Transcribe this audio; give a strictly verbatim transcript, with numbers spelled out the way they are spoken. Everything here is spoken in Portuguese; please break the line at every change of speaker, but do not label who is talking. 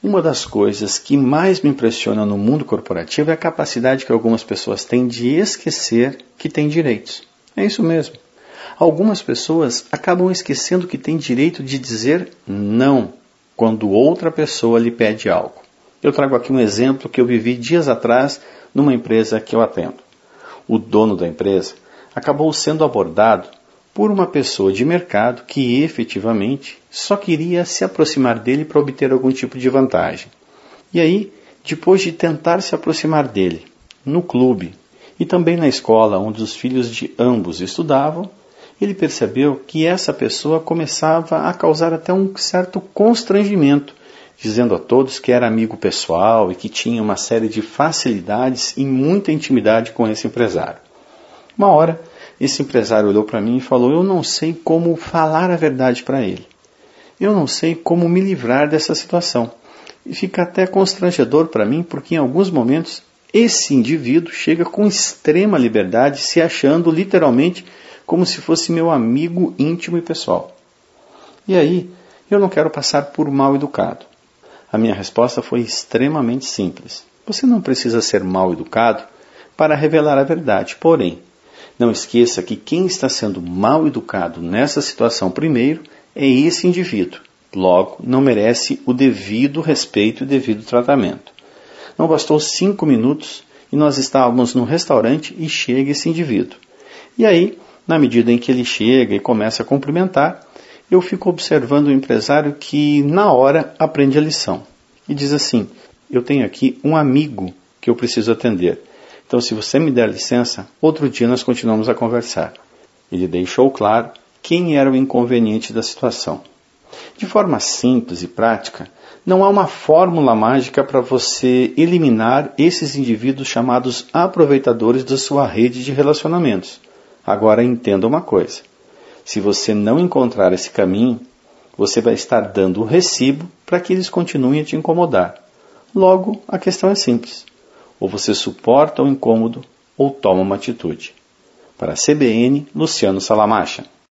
Uma das coisas que mais me impressiona no mundo corporativo é a capacidade que algumas pessoas têm de esquecer que têm direitos. É isso mesmo. Algumas pessoas acabam esquecendo que têm direito de dizer não quando outra pessoa lhe pede algo. Eu trago aqui um exemplo que eu vivi dias atrás numa empresa que eu atendo. O dono da empresa acabou sendo abordado por uma pessoa de mercado que efetivamente só queria se aproximar dele para obter algum tipo de vantagem. E aí, depois de tentar se aproximar dele no clube e também na escola onde os filhos de ambos estudavam, ele percebeu que essa pessoa começava a causar até um certo constrangimento, dizendo a todos que era amigo pessoal e que tinha uma série de facilidades e muita intimidade com esse empresário. Uma hora, esse empresário olhou para mim e falou: eu não sei como falar a verdade para ele. Eu não sei como me livrar dessa situação. E fica até constrangedor para mim, porque em alguns momentos esse indivíduo chega com extrema liberdade, se achando literalmente como se fosse meu amigo íntimo e pessoal. E aí, eu não quero passar por mal educado. A minha resposta foi extremamente simples. Você não precisa ser mal educado para revelar a verdade, porém, não esqueça que quem está sendo mal educado nessa situação primeiro é esse indivíduo. Logo, não merece o devido respeito e o devido tratamento. Não bastou cinco minutos e nós estávamos no restaurante e chega esse indivíduo. E aí, na medida em que ele chega e começa a cumprimentar, eu fico observando o empresário que, na hora, aprende a lição. E diz assim: eu tenho aqui um amigo que eu preciso atender. Então, se você me der licença, outro dia nós continuamos a conversar. Ele deixou claro quem era o inconveniente da situação. De forma simples e prática, não há uma fórmula mágica para você eliminar esses indivíduos chamados aproveitadores da sua rede de relacionamentos. Agora entenda uma coisa. Se você não encontrar esse caminho, você vai estar dando o recibo para que eles continuem a te incomodar. Logo, a questão é simples. Ou você suporta o incômodo ou toma uma atitude. Para a C B N, Luciano Salamacha.